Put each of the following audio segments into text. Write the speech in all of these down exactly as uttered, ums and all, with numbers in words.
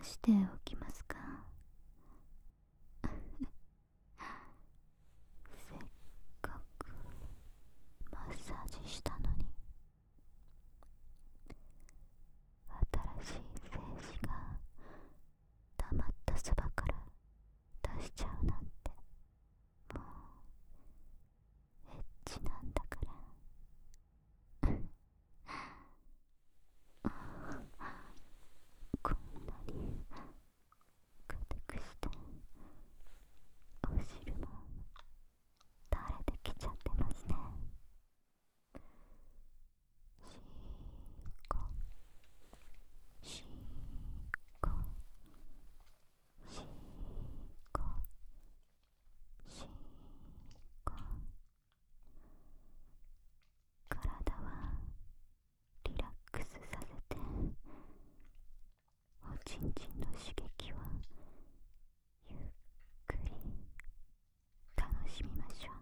しておきますか？せっかくマッサージしたのに、新しい精子が溜まったそばから出しちゃうなんて、もうエッチなんだから。こんなに硬くしてお汁も垂れてきちゃってますね。しーこしーこしーこしーこ。体はリラックスさせて、おちんちんの刺激をゆっくり楽しみましょう。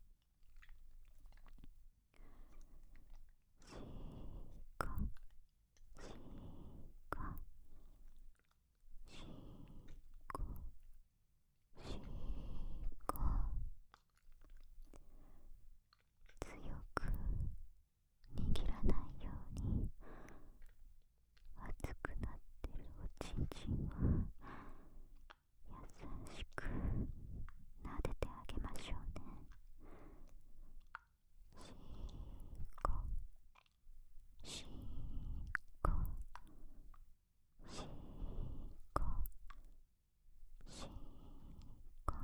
しーこしーこしーこしーこ。強く握らないように、熱くなってるおちんちんを優しく撫でてあげましょうね。しーこしーこしーこしーこ。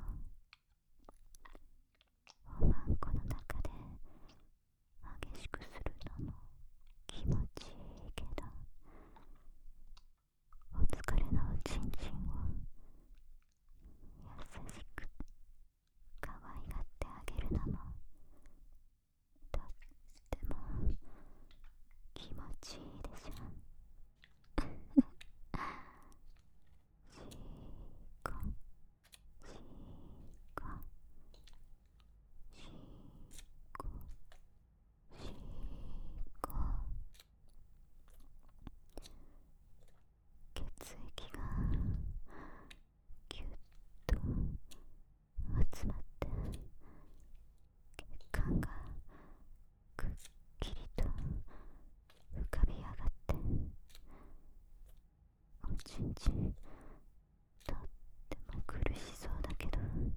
おまんこの中で激しくするのも気持ちいいけど、お疲れのおちんちんを優しく可愛がってあげるのもとっても気持ちいいでしょ。しーこしーこしーこしーこ。血液がぎゅっと集まって、血管がくっきりと浮かび上がって、おちんちんとっても苦しそうだけど、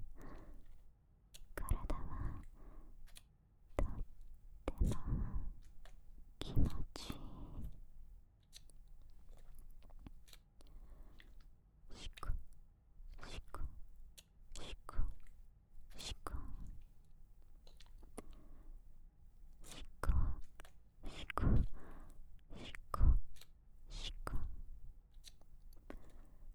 体はとっても気持ちいい。しこしこしこしこしこしこしこしこ。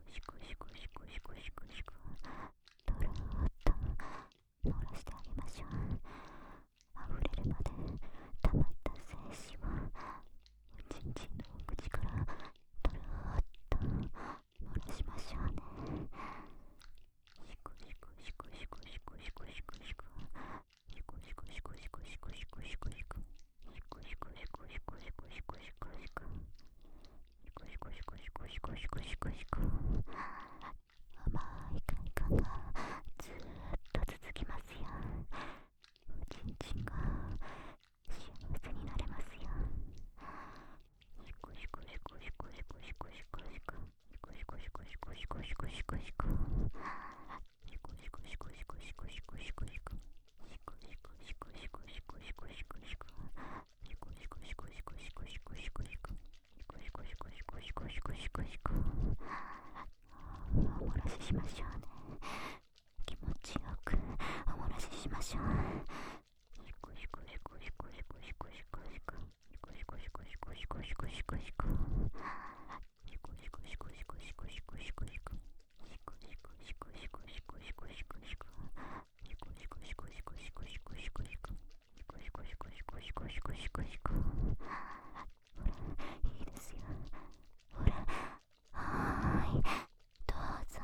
シコシコシコシコシコシコ、とろーっと漏らしてあげましょう。溢れるまで溜まった精子をおちんちんの口からとろーっと漏らしましょうね。シコシコシコシコシコシコシコシコ、シコシコシコシコシコシコシコシコ、シコシコシコシコシコシコシコシコ、シコシコシコシコシコシコシコシコ、甘い快感がずーっと続きますよ。おちんちんが幸せになれますよ。シコシコシコシコシコシコシコシコ、シコシコシコシコシコシコシコ、シコシコシコシコシコシコシコシコ、シコシコシコシコシコシコシコシコ、シコシコシコシコシコシコシコシコ、シコシコシコシコシコシコシコ、おもらししましょうね。気持ちよくおもらししましょう。シコシコシコシコシコシコシコシコ、シコシコシコシコシコシコシコ、シコシコシコシコシコシコシコシコ、シコシコシコシコシコシコシコシコ、シコシコシコシコシコシコシコシコ、シコシコシコシコシコシコシコシコ、ほらいいですよ。ほら、はーい、どうぞ。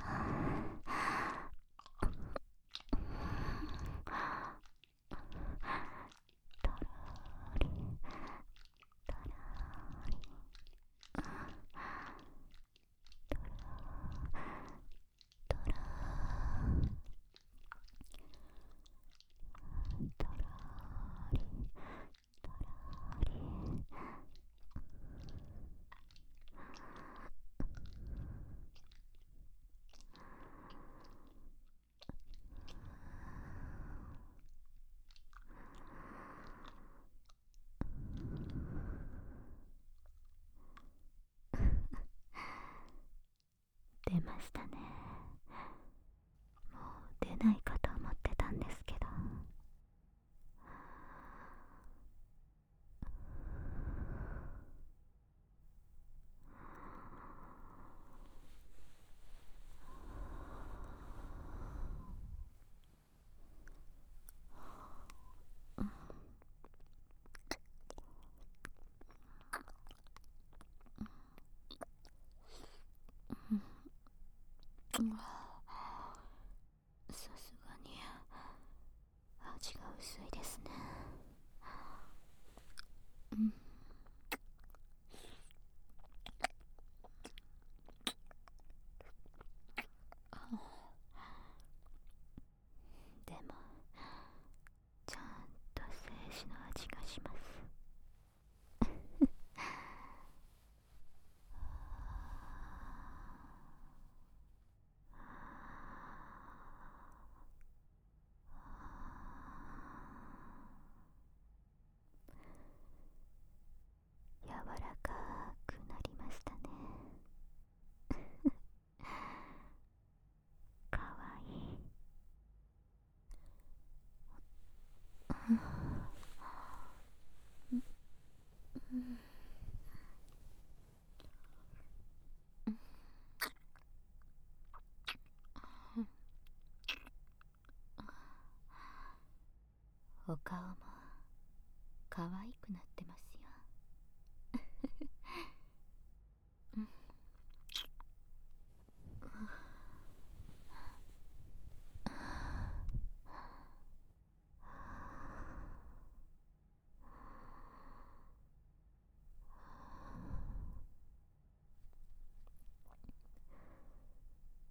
とろーり、とろーり、とろー、とろー、とろーり、とろーり、出ましたね。もう出ないかと思ってたんですけど、 さすがに味が薄いですね。うん。でもちゃんと精子の味がします。柔らかくなりましたね。かわいい。お顔も可愛くなってますよ。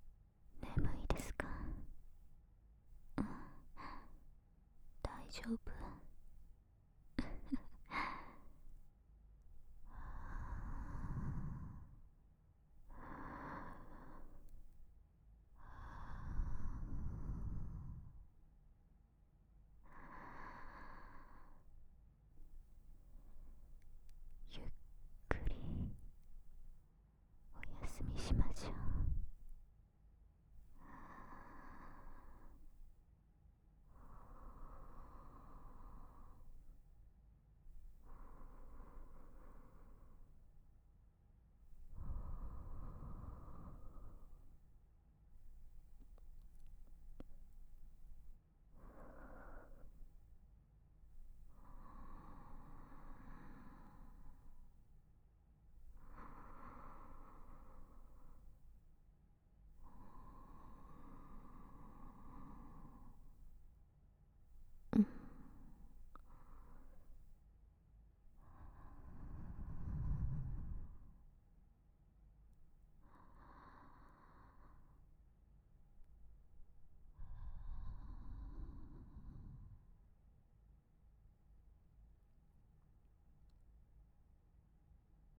眠いですか？大丈夫。